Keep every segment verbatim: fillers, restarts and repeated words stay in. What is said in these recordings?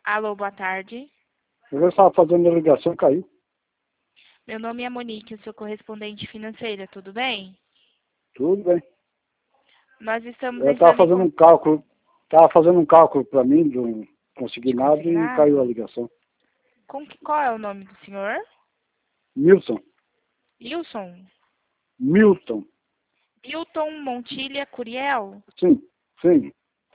Alô, boa tarde. Eu estava fazendo a ligação e caiu. Meu nome é Monique, eu sou correspondente financeira, tudo bem? Tudo bem. Nós estamos Eu estava entrando em fazendo um cálculo, estava fazendo um cálculo para mim, de um consignado, e caiu a consignado. ligação. Com que, qual é o nome do senhor? Milton. Wilson? Milton. Milton Montilha Curiel? Sim, sim,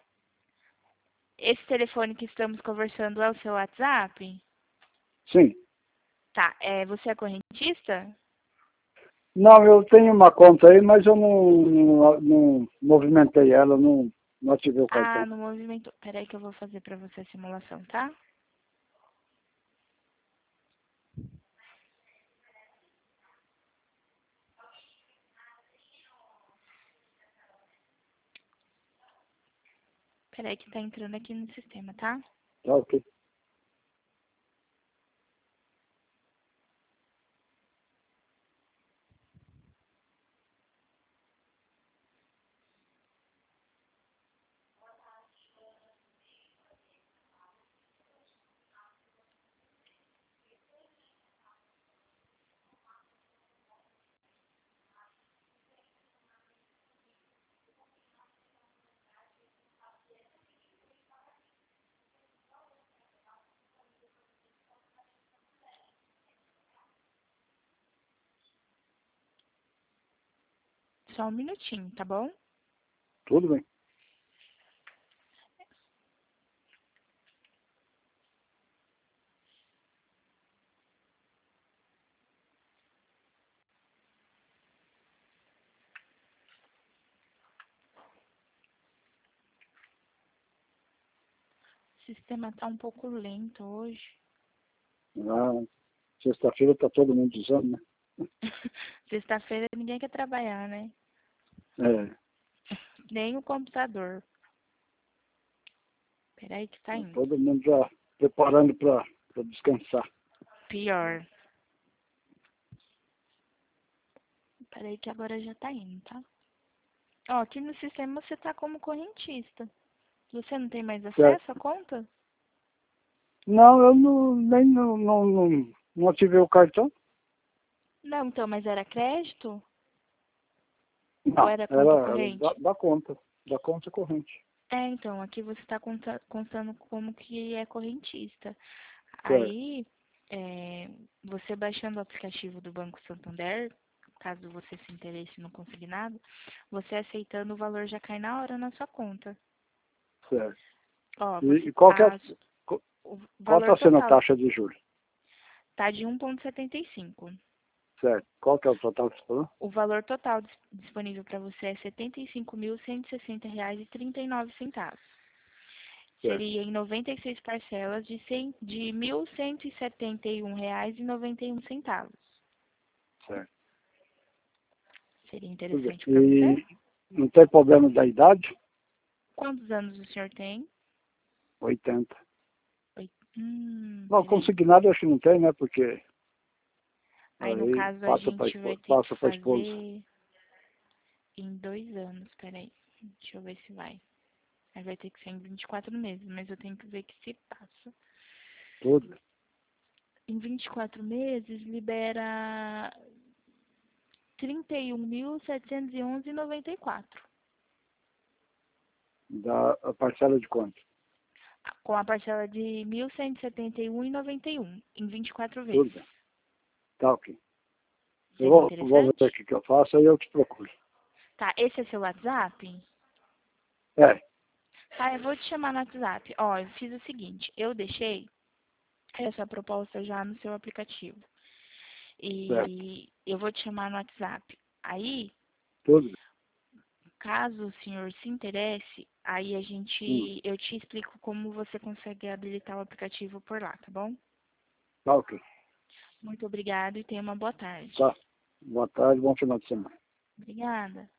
Esse telefone que estamos conversando é o seu WhatsApp? sim. Tá, é, você é correntista? Não, eu tenho uma conta aí, mas eu não, não, não movimentei ela, não, não ativei o Ah, cartão. no movimento. Peraí que eu vou fazer pra você a simulação, tá? Peraí que tá entrando aqui no sistema, tá? Tá ok. Só um minutinho, tá bom? Tudo bem. O sistema tá um pouco lento hoje. Ah, sexta-feira está todo mundo usando, né? Sexta-feira ninguém quer trabalhar, né? É, Nem o computador. Peraí que tá tá indo. todo mundo já preparando para descansar. Pior. Peraí que agora já tá indo, tá? Ó, aqui no sistema você tá como correntista. Você não tem mais acesso à Certo. conta? Não, eu não, nem não, não, não, não ativei o cartão. Não, então, mas era crédito? Ou Não, era conta era, era da, corrente? da conta, da conta corrente. É, então, aqui você está constando como que é correntista. Certo, Aí, é, você baixando o aplicativo do Banco Santander, caso você se interesse no consignado, você aceitando o valor já cai na hora na sua conta. certo. Ó, E, você, e qual que é, a, qual o qual valor está sendo a total taxa de juros? tá de um vírgula setenta e cinco. Certo. Qual que é o total que você falou? O valor total dis- disponível para você é setenta e cinco mil cento e sessenta reais e trinta e nove centavos. Certo, Seria em noventa e seis parcelas de, cem, de mil cento e setenta e um reais e noventa e um centavos. certo. Seria Tudo bem. interessante para você? E não tem problema da idade? Quantos anos o senhor tem? oitenta. Oi- Hum, Não, peraí. consignado eu acho que não tem, né? Porque Aí no aí caso a passa para gente vai esposa. ter que Passa para esposa. fazer em dois anos, peraí. Deixa eu ver se vai. Aí vai ter que ser em vinte e quatro meses, mas eu tenho que ver que se passa. Tudo. Em vinte e quatro meses libera trinta e um mil setecentos e onze reais e noventa e quatro. Da a parcela de quanto? Com a parcela de mil cento e setenta e um reais e noventa e um em vinte e quatro vezes. Tudo bem. Tá ok. Eu Seria vou, vou ver o interessante? que, que eu faço, aí eu te procuro. Tá, esse é seu WhatsApp? É, Tá, eu vou te chamar no WhatsApp. Ó, eu fiz o seguinte, eu deixei essa proposta já no seu aplicativo. certo. E eu vou te chamar no WhatsApp. Aí, Tudo bem. caso o senhor se interesse, aí a Hum, gente, eu te explico como você consegue habilitar o aplicativo por lá, tá bom? tá ok. Muito obrigada e tenha uma boa tarde. Tá. Boa tarde, bom final de semana. Obrigada.